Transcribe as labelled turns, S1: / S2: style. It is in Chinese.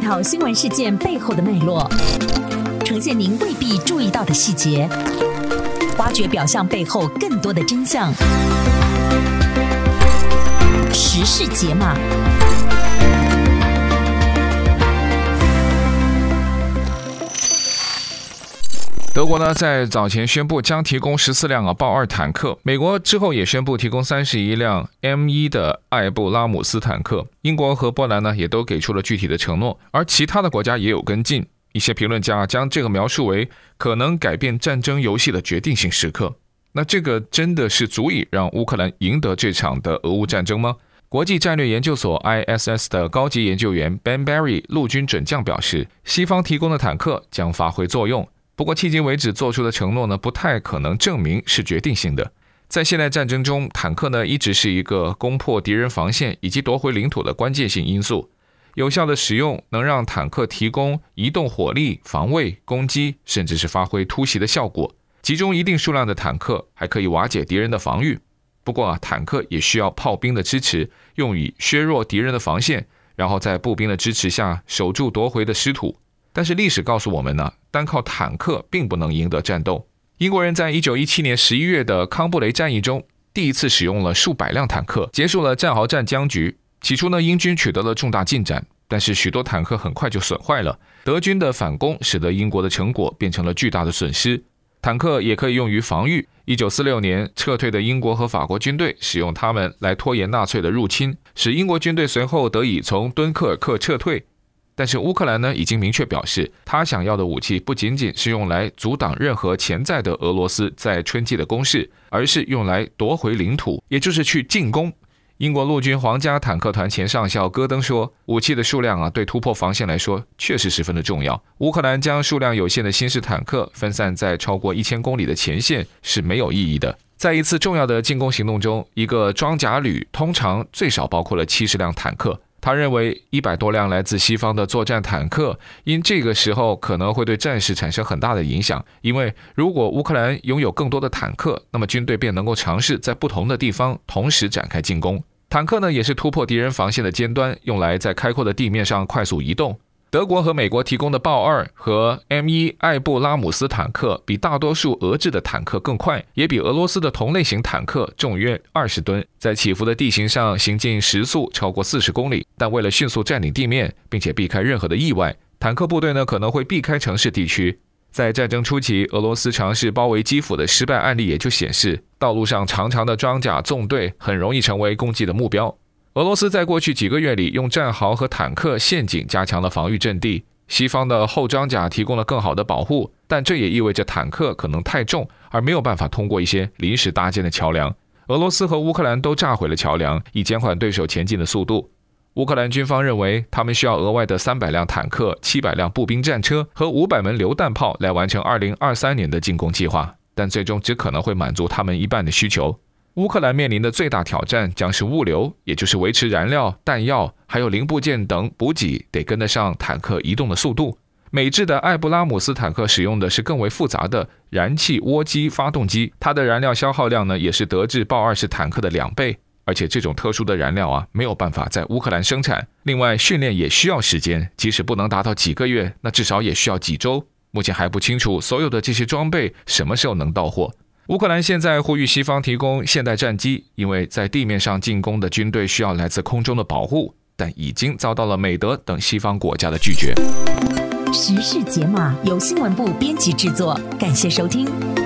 S1: 讨新闻事件背后的脉络，呈现您未必注意到的细节，挖掘表象背后更多的真相。时事解码。
S2: 德国呢，在早前宣布将提供14辆豹2坦克，美国之后也宣布提供31辆 M1 的艾布拉姆斯坦克，英国和波兰呢也都给出了具体的承诺，而其他的国家也有跟进。一些评论家将这个描述为可能改变战争游戏的决定性时刻。那这个真的是足以让乌克兰赢得这场的俄乌战争吗？国际战略研究所 ISS 的高级研究员 Ben Barry 陆军准将表示，西方提供的坦克将发挥作用，不过迄今为止做出的承诺呢，不太可能证明是决定性的。在现代战争中，坦克呢一直是一个攻破敌人防线以及夺回领土的关键性因素。有效的使用能让坦克提供移动火力、防卫、攻击，甚至是发挥突袭的效果。集中一定数量的坦克还可以瓦解敌人的防御。不过坦克也需要炮兵的支持，用以削弱敌人的防线，然后在步兵的支持下守住夺回的失土。但是历史告诉我们呢，单靠坦克并不能赢得战斗。英国人在1917年11月的康布雷战役中，第一次使用了数百辆坦克，结束了战壕战僵局。起初呢，英军取得了重大进展，但是许多坦克很快就损坏了。德军的反攻使得英国的成果变成了巨大的损失。坦克也可以用于防御。1946年，撤退的英国和法国军队使用它们来拖延纳粹的入侵，使英国军队随后得以从敦刻尔克撤退。但是乌克兰呢，已经明确表示，他想要的武器不仅仅是用来阻挡任何潜在的俄罗斯在春季的攻势，而是用来夺回领土，也就是去进攻。英国陆军皇家坦克团前上校戈登说，武器的数量对突破防线来说确实十分的重要。乌克兰将数量有限的新式坦克分散在超过1000公里的前线是没有意义的。在一次重要的进攻行动中，一个装甲旅通常最少包括了70辆坦克。他认为100多辆来自西方的作战坦克，因这个时候可能会对战事产生很大的影响，因为如果乌克兰拥有更多的坦克，那么军队便能够尝试在不同的地方同时展开进攻。坦克呢，也是突破敌人防线的尖端，用来在开阔的地面上快速移动。德国和美国提供的豹2和 M1 艾布拉姆斯坦克比大多数俄制的坦克更快，也比俄罗斯的同类型坦克重约20吨，在起伏的地形上行进时速超过40公里。但为了迅速占领地面，并且避开任何的意外，坦克部队呢可能会避开城市地区。在战争初期，俄罗斯尝试包围基辅的失败案例也就显示，道路上长长的装甲纵队很容易成为攻击的目标。俄罗斯在过去几个月里用战壕和坦克陷阱加强了防御阵地，西方的厚装甲提供了更好的保护，但这也意味着坦克可能太重，而没有办法通过一些临时搭建的桥梁。俄罗斯和乌克兰都炸毁了桥梁，以减缓对手前进的速度。乌克兰军方认为他们需要额外的300辆坦克、700辆步兵战车和500门榴弹炮来完成2023年的进攻计划，但最终只可能会满足他们一半的需求。乌克兰面临的最大挑战将是物流，也就是维持燃料、弹药还有零部件等补给得跟得上坦克移动的速度。美制的艾布拉姆斯坦克使用的是更为复杂的燃气涡机发动机，它的燃料消耗量呢也是德制豹2式坦克的2倍，而且这种特殊的燃料没有办法在乌克兰生产。另外训练也需要时间，即使不能达到几个月，那至少也需要几周。目前还不清楚所有的这些装备什么时候能到货。乌克兰现在呼吁西方提供现代战机，因为在地面上进攻的军队需要来自空中的保护，但已经遭到了美德等西方国家的拒绝。
S1: 时事解码由新闻部编辑制作，感谢收听。